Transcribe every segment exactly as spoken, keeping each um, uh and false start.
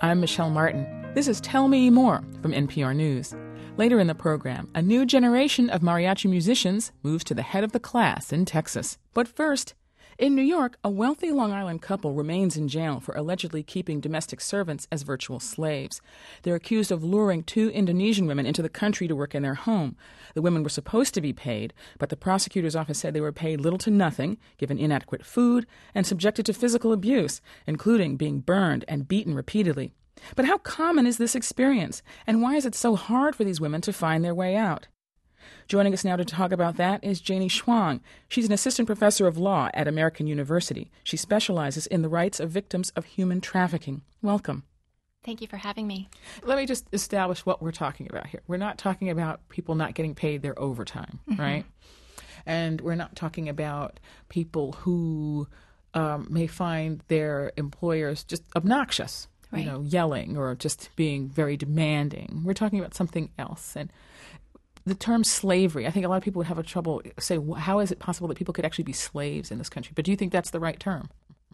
I'm Michelle Martin. This is Tell Me More from N P R News. Later in the program, a new generation of mariachi musicians moves to the head of the class in Texas. But first, in New York, a wealthy Long Island couple remains in jail for allegedly keeping domestic servants as virtual slaves. They're accused of luring two Indonesian women into the country to work in their home. The women were supposed to be paid, but the prosecutor's office said they were paid little to nothing, given inadequate food, and subjected to physical abuse, including being burned and beaten repeatedly. But how common is this experience, and why is it so hard for these women to find their way out? Joining us now to talk about that is Janie Schwang. She's an assistant professor of law at American University. She specializes in the rights of victims of human trafficking. Welcome. Thank you for having me. Let me just establish what we're talking about here. We're not talking about people not getting paid their overtime, mm-hmm. right? And we're not talking about people who um, may find their employers just obnoxious, right. you know, yelling or just being very demanding. We're talking about something else. And the term slavery, I think a lot of people would have a trouble say, how is it possible that people could actually be slaves in this country? But do you think that's the right term?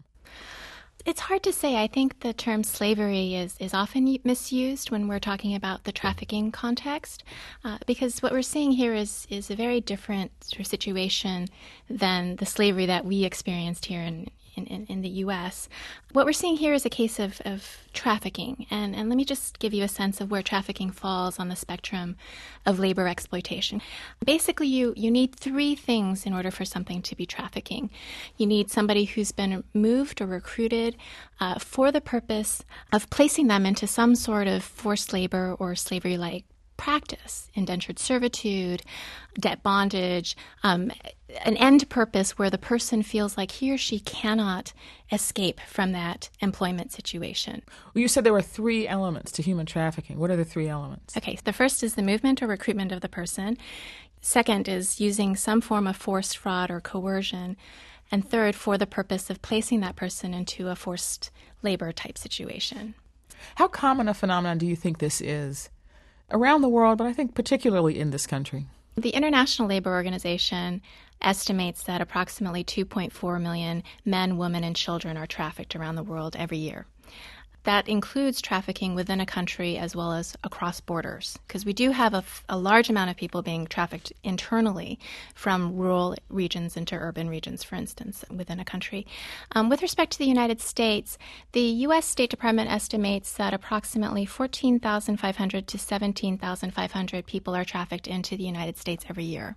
It's hard to say. I think the term slavery is, is often misused when we're talking about the trafficking context, uh, because what we're seeing here is, is a very different sort of situation than the slavery that we experienced here in In, in, in the U S. What we're seeing here is a case of, of trafficking. And, and let me just give you a sense of where trafficking falls on the spectrum of labor exploitation. Basically, you, you need three things in order for something to be trafficking. You need somebody who's been moved or recruited uh, for the purpose of placing them into some sort of forced labor or slavery-like practice, indentured servitude, debt bondage, um, an end purpose where the person feels like he or she cannot escape from that employment situation. Well, you said there were three elements to human trafficking. What are the three elements? Okay, the first is the movement or recruitment of the person. Second is using some form of forced fraud or coercion. And third, for the purpose of placing that person into a forced labor type situation. How common a phenomenon do you think this is around the world, but I think particularly in this country? The International Labor Organization estimates that approximately two point four million men, women, and children are trafficked around the world every year. That includes trafficking within a country as well as across borders, because we do have a, a large amount of people being trafficked internally from rural regions into urban regions, for instance, within a country. Um, with respect to the United States, the U S State Department estimates that approximately fourteen thousand five hundred to seventeen thousand five hundred people are trafficked into the United States every year.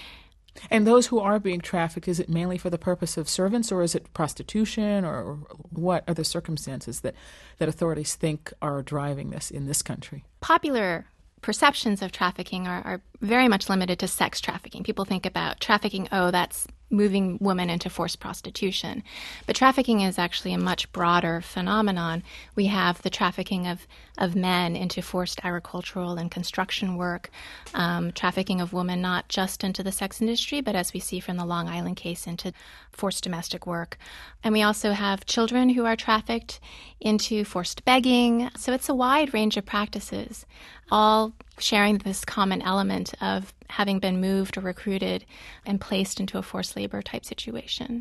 And those who are being trafficked, is it mainly for the purpose of servants, or is it prostitution, or what are the circumstances that, that authorities think are driving this in this country? Popular perceptions of trafficking are, are very much limited to sex trafficking. People think about trafficking, oh, that's moving women into forced prostitution. But trafficking is actually a much broader phenomenon. We have the trafficking of, of men into forced agricultural and construction work, um, trafficking of women not just into the sex industry, but as we see from the Long Island case, into forced domestic work. And we also have children who are trafficked into forced begging. So it's a wide range of practices, all sharing this common element of having been moved or recruited and placed into a forced labor type situation.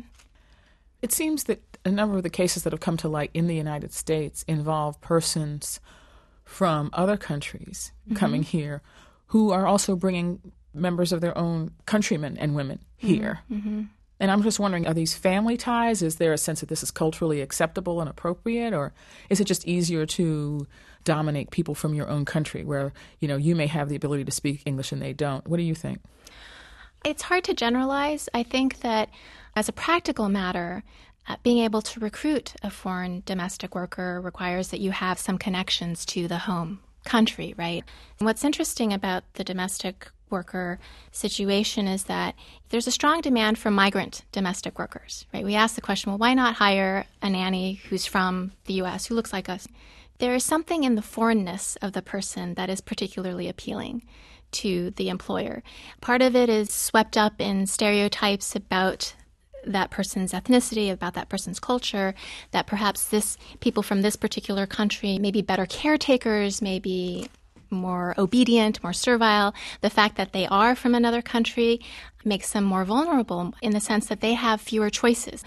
It seems that a number of the cases that have come to light in the United States involve persons from other countries mm-hmm. coming here who are also bringing members of their own countrymen and women here. Mm-hmm. And I'm just wondering, are these family ties? Is there a sense that this is culturally acceptable and appropriate, or is it just easier to dominate people from your own country where, you know, you may have the ability to speak English and they don't? What do you think? It's hard to generalize. I think that as a practical matter, uh, being able to recruit a foreign domestic worker requires that you have some connections to the home country, right? And what's interesting about the domestic worker situation is that there's a strong demand for migrant domestic workers, right? We ask the question, well, why not hire a nanny who's from the U S, who looks like us? There is something in the foreignness of the person that is particularly appealing to the employer. Part of it is swept up in stereotypes about that person's ethnicity, about that person's culture, that perhaps this people from this particular country may be better caretakers, may be more obedient, more servile. The fact that they are from another country makes them more vulnerable in the sense that they have fewer choices.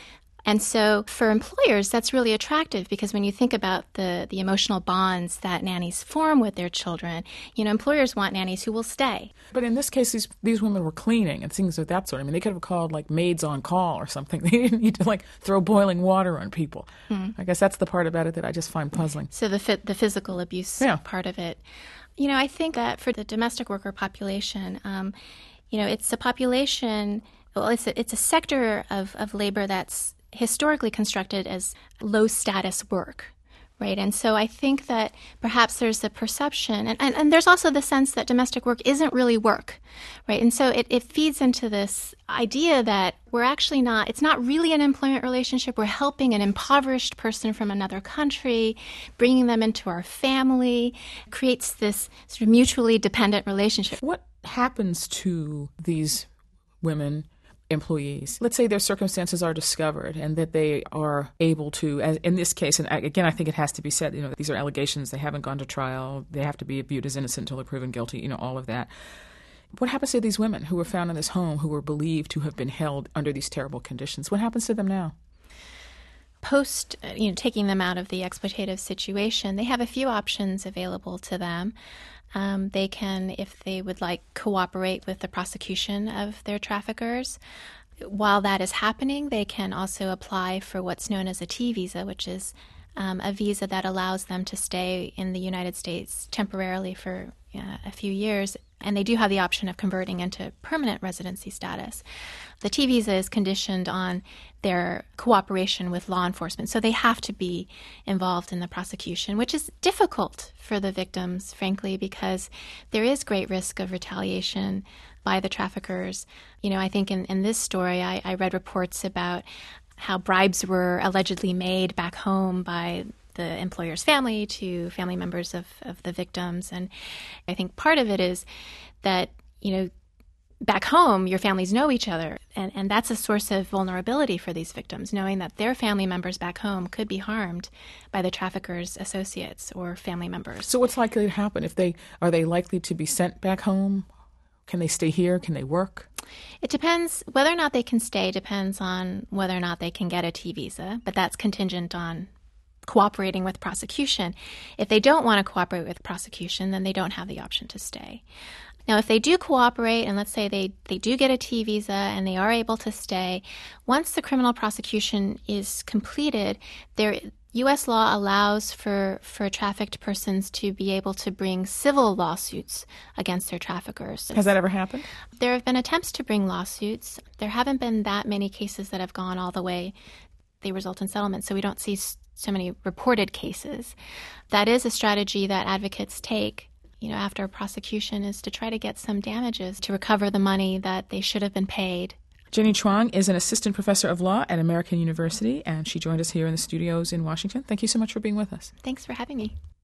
And so for employers, that's really attractive because when you think about the, the emotional bonds that nannies form with their children, you know, employers want nannies who will stay. But in this case, these these women were cleaning and things of that sort. I mean, they could have called like maids on call or something. They didn't need to like throw boiling water on people. Hmm. I guess that's the part about it that I just find puzzling. So the the physical abuse yeah. part of it. You know, I think that for the domestic worker population, um, you know, it's a population, well, it's a, it's a sector of, of labor that's historically constructed as low-status work, right? And so I think that perhaps there's the perception, and, and, and there's also the sense that domestic work isn't really work, right? And so it, it feeds into this idea that we're actually not, it's not really an employment relationship. We're helping an impoverished person from another country, bringing them into our family, creates this sort of mutually dependent relationship. What happens to these women employees? Let's say their circumstances are discovered and that they are able to, as in this case, and again, I think it has to be said, you know, these are allegations. They haven't gone to trial. They have to be viewed as innocent until they're proven guilty, you know, all of that. What happens to these women who were found in this home who were believed to have been held under these terrible conditions? What happens to them now? Post, you know, taking them out of the exploitative situation, they have a few options available to them. Um, they can, if they would like, cooperate with the prosecution of their traffickers. While that is happening, they can also apply for what's known as a T visa, which is um, a visa that allows them to stay in the United States temporarily for uh, a few years. And they do have the option of converting into permanent residency status. The T visa is conditioned on their cooperation with law enforcement, so they have to be involved in the prosecution, which is difficult for the victims, frankly, because there is great risk of retaliation by the traffickers. You know, I think in, in this story, I, I read reports about how bribes were allegedly made back home by the employer's family to family members of, of the victims. And I think part of it is that, you know, back home, your families know each other, and, and that's a source of vulnerability for these victims, knowing that their family members back home could be harmed by the traffickers' associates or family members. So what's likely to happen? If they are they likely to be sent back home? Can they stay here? Can they work? It depends. Whether or not they can stay depends on whether or not they can get a T visa, but that's contingent on cooperating with prosecution. If they don't want to cooperate with prosecution, then they don't have the option to stay. Now, if they do cooperate, and let's say they, they do get a T visa and they are able to stay, once the criminal prosecution is completed, there U S law allows for, for trafficked persons to be able to bring civil lawsuits against their traffickers. Has that ever happened? There have been attempts to bring lawsuits. There haven't been that many cases that have gone all the way. They result in settlement, so we don't see so many reported cases. That is a strategy that advocates take, you know, after a prosecution, is to try to get some damages to recover the money that they should have been paid. Jenny Chuang is an assistant professor of law at American University, and she joined us here in the studios in Washington. Thank you so much for being with us. Thanks for having me.